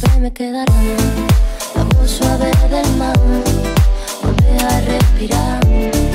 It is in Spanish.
siempre me quedará la voz suave del mar. Vuelve a respirar.